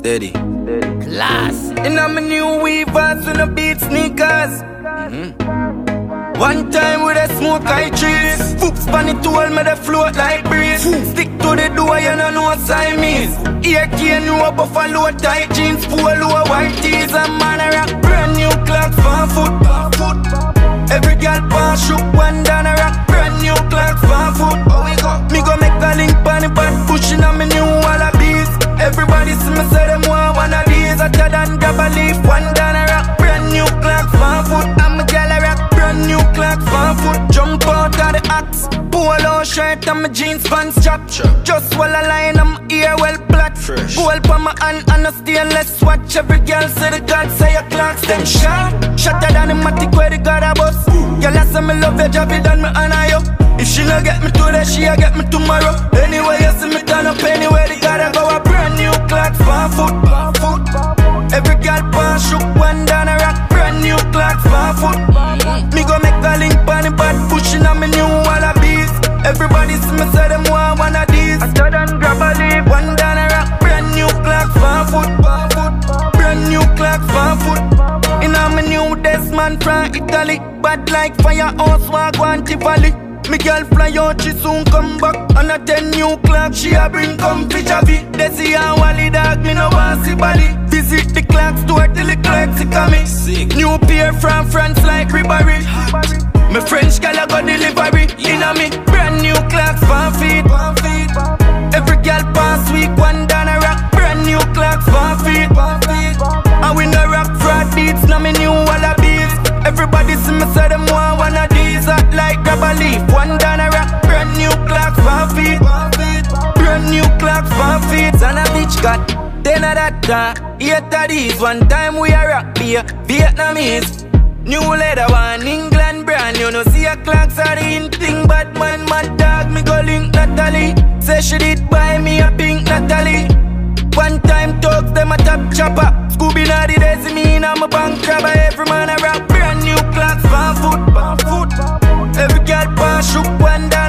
Steady. Class. And I'm a new weavers with no beat sneakers. One time with a smoke I trees. Foops pan it all me the float like breeze. Stick to the door you don't know Siamese. Ear cane you a buffalo tight jeans. Polo white tees and man a rock. Brand new clocks for foot. Every girl pass shook one down a rock. Brand new clocks for foot. Me go make a link pan the bad pushing on me new wallabies. Everybody see me say them want one of these. I tell them grab a leaf one down a rock. Brand new clocks for foot. I'm a gal a rock. Brand new clocks for foot. Jump out of the axe. Polo shirt and my jeans pants chop. Just while I line I'm ear well black. Gold pa my hand and a stainless watch. Every girl say the God say your clocks them sharp. Shatter than the matic where the God a bust. Girl I say me love your job it done me honor you. If she no get me today she a get me tomorrow. Anyway you see me turn up anywhere the God a go. A brand new clocks for foot. Every girl pass shook one down a rock. Brand new clocks for foot. Me go make a link pan the bad pushing on me new wallabies. Everybody see me say them want one of these. I tell them grab a leaf one down a rock. Brand new clocks for foot. Brand new clocks for foot. In a me new Desmond from Italy. Bad like firehouse walk one Tivoli. Me girl fly out, she soon come back. On a 10 new clock, she a bring come fi Javi. Desi and Wally dog, me no want see body. Visit the clock store till the clocks come in. New pair from France like Ribéry. Me French girl a go delivery. Inna me brand new clocks for feet. Every girl pass week one down a rock. Brand new clocks for feet. And we no rock fraud beats, now me new wallabies. Everybody see me say them want one of these. Act like grab a leaf, one down a rock. Brand new clocks for feet. Brand new clocks for feet. And a bitch got 10 of that time. 8 of these, one time we a rock beer. Vietnamese. New leather one, England brand. You know see a clocks are the in thing. Bad man, mad dog, me go link Natalie. Say she did buy me a pink Natalie. One time talks, them a top chopper. Scooby na the desi mean I'm a bank robber. Every man a rock. Brand new clocks for foot. Every girl pass shook one down.